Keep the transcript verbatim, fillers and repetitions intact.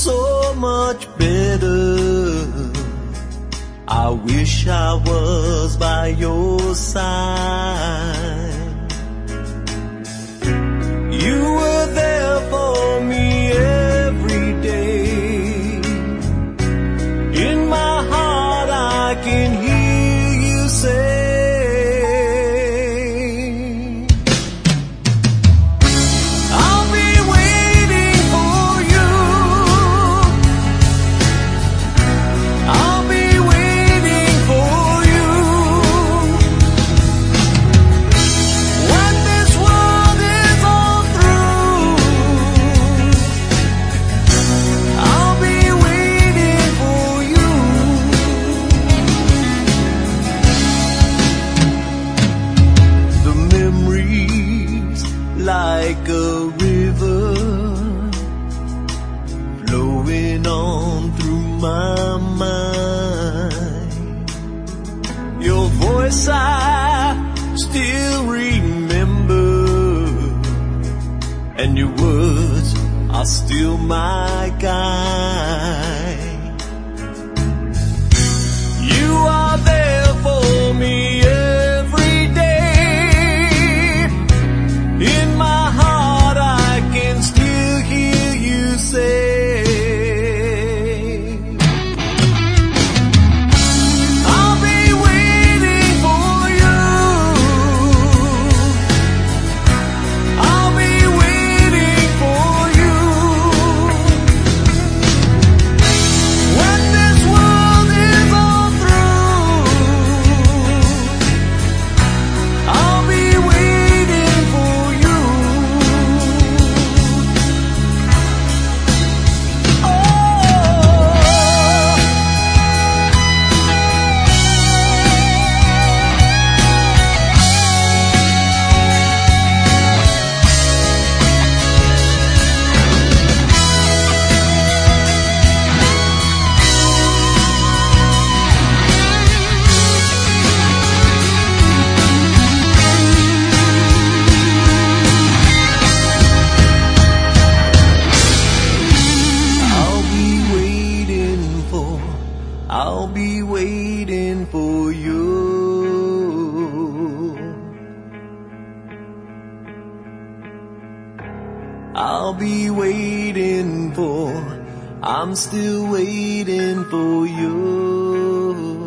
so much better. I wish I was by your side. You were there for me every day. In my heart I can hear you say, like a river flowing on through my mind. Your voice I still remember, and your words are still my guide. You are there for me every day. In my heart I can still hear you say, I'll be waiting for you. I'll be waiting for you. When this world is all through, I'll be waiting for you. I'll be waiting for you. I'll be waiting for, I'm still waiting for you.